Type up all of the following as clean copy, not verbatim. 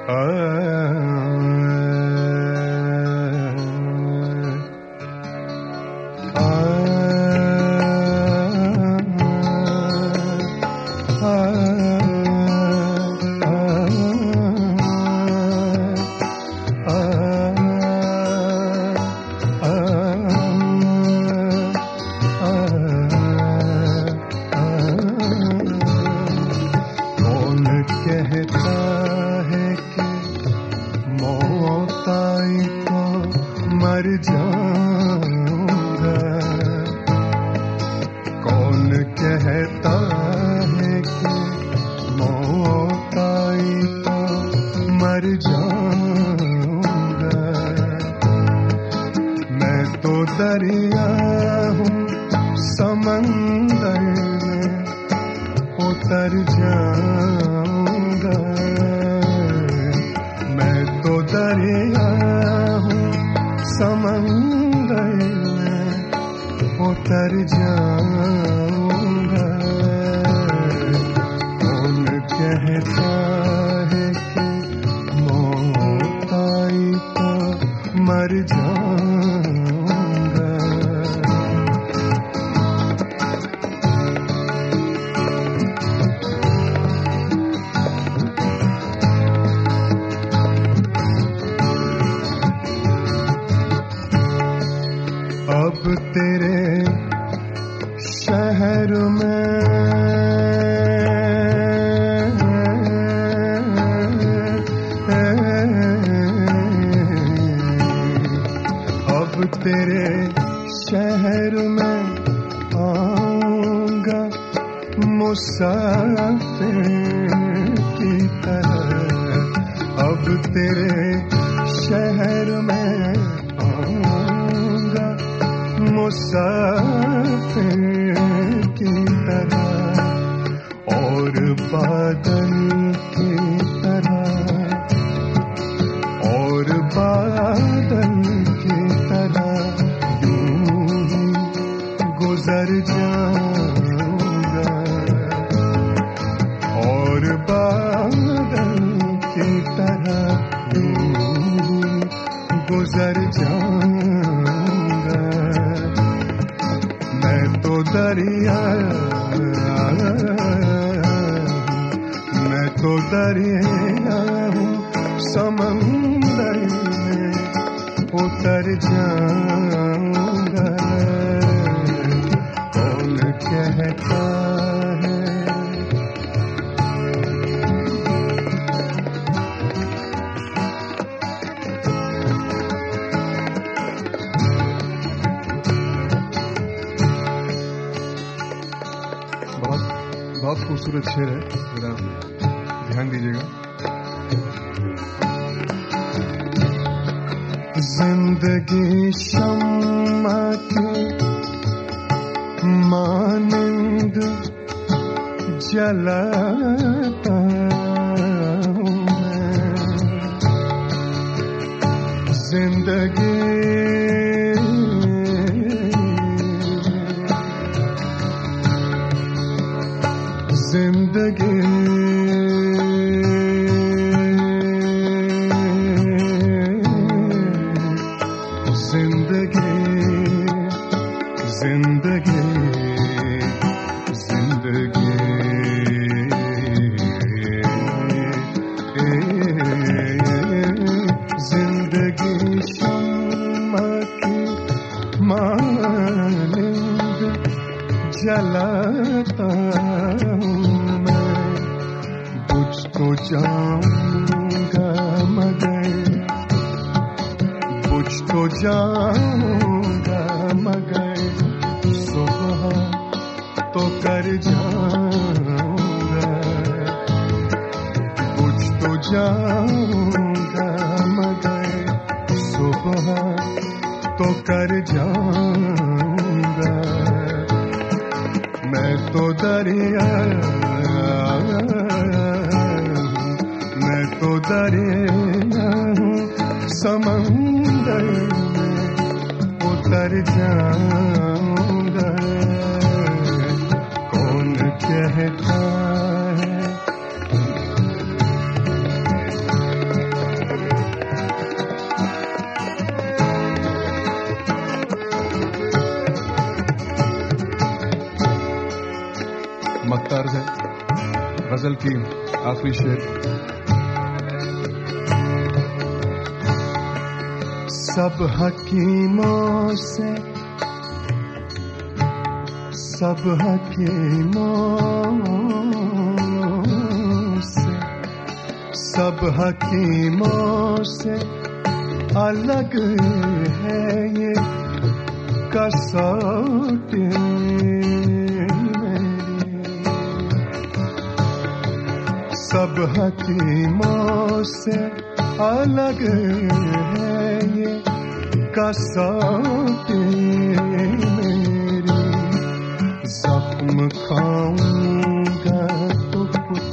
बहुत खूबसूरत शेर है, जरा ध्यान दीजिएगा। जिंदगी शम्मा की मानंद जलाता हूँ मैं, जिंदगी जिंदगी जिंदगी जिंदगी जिंदगी जिंदगी शम्मा की मानंद जलाता तो जाऊंगा मगर बुझ तो जाऊंगा मगर सुबह तो कर जाऊंगा, बुझ तो जाऊंगा मगर सुबह तो कर जाऊंगा। मैं तो दरिया हूँ, समंदर में उतर जाऊंगा। कौन कहता है की आखिरी शेर। सब हकीमों से अलग है ये कसौटी मेरी। सब हकीमों से अलग है ये कसौटी मेरी। जख्म खाऊंगा तो कुछ,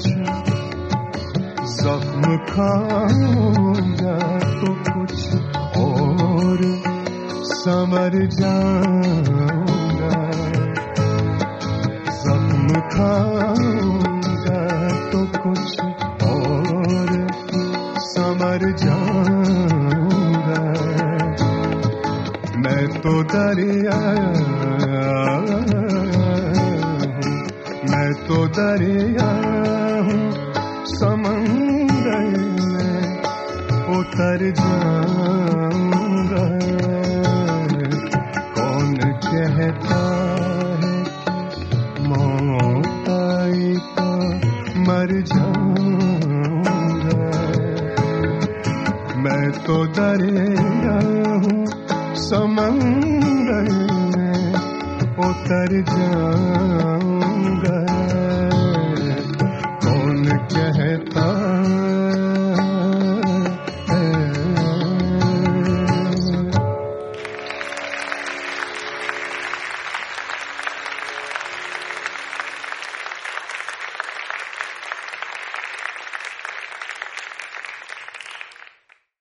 जख्म खाऊंगा तो कुछ और समझ जाऊंगा। जख्म खाऊंगा तो कुछ और समझ जाऊंगा। मैं तो दरिया हूँ, समंदर में उतर जाऊंगा। कौन कहता है कि मौत आई तो मर जाऊंगा। मैं तो दरिया हूँ, समंदर में उतर जाऊंगा। कौन कहता